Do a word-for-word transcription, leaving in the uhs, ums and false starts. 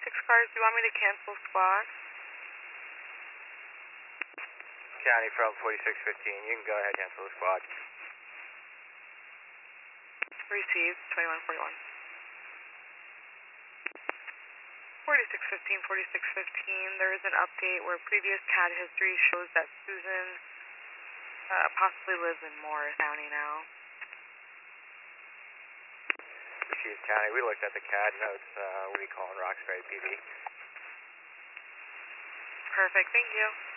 six cars. Do you want me to cancel squad? County from forty-six fifteen. You can go ahead and cancel the squad. Received, twenty-one forty-one. forty-six fifteen, forty-six fifteen. There is an update where previous C A D history shows that Susan uh, possibly lives in Morris County now. Received, County. We looked at the C A D notes. Uh, what do you call it? Roxbury P D. Perfect, thank you.